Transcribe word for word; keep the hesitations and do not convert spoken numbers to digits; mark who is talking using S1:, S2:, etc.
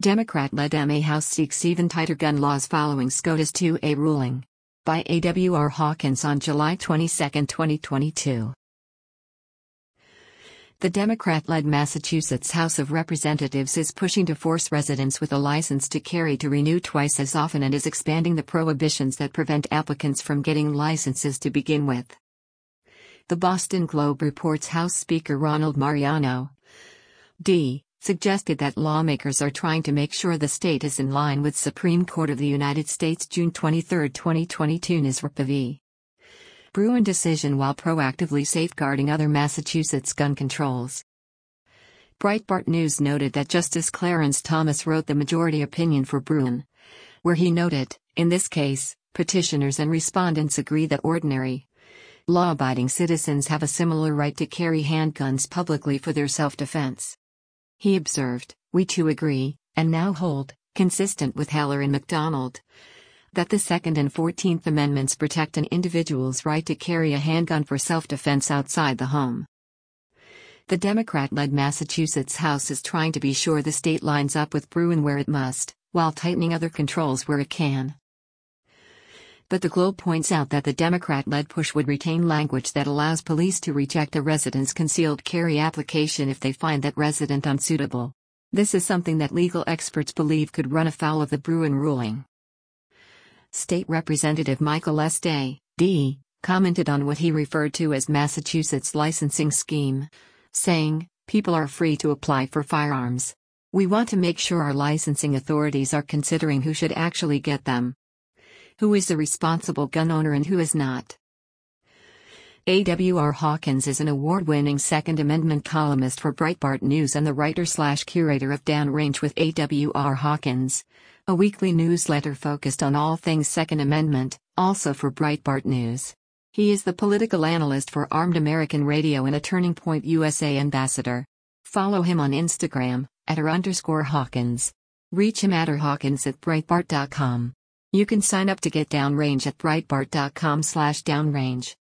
S1: Democrat-led M A House seeks even tighter gun laws following SCOTUS two A ruling. By A W R Hawkins on July twenty-second, twenty twenty-two. The Democrat-led Massachusetts House of Representatives is pushing to force residents with a license to carry to renew twice as often and is expanding the prohibitions that prevent applicants from getting licenses to begin with. The Boston Globe reports House Speaker Ronald Mariano, D. suggested that lawmakers are trying to make sure the state is in line with Supreme Court of the United States June twenty-third, twenty twenty-two Nisrpa v. Bruen decision while proactively safeguarding other Massachusetts gun controls. Breitbart News noted that Justice Clarence Thomas wrote the majority opinion for Bruen, where he noted, in this case, petitioners and respondents agree that ordinary, law-abiding citizens have a similar right to carry handguns publicly for their self-defense. He observed, "We too agree, and now hold, consistent with Heller and McDonald, that the Second and Fourteenth Amendments protect an individual's right to carry a handgun for self-defense outside the home." The Democrat-led Massachusetts House is trying to be sure the state lines up with Bruen where it must, while tightening other controls where it can. But the Globe points out that the Democrat-led push would retain language that allows police to reject a resident's concealed carry application if they find that resident unsuitable. This is something that legal experts believe could run afoul of the Bruen ruling. State Representative Michael S. Day, D., commented on what he referred to as Massachusetts' licensing scheme, saying, "People are free to apply for firearms. We want to make sure our licensing authorities are considering who should actually get them, who is a responsible gun owner and who is not." A W R Hawkins is an award-winning Second Amendment columnist for Breitbart News and the writer-slash-curator of Downrange with A W R Hawkins, a weekly newsletter focused on all things Second Amendment, also for Breitbart News. He is the political analyst for Armed American Radio and a Turning Point U S A ambassador. Follow him on Instagram, at r underscore Hawkins. Reach him at r Hawkins at Breitbart dot com. You can sign up to get Downrange at Breitbart dot com slash Downrange.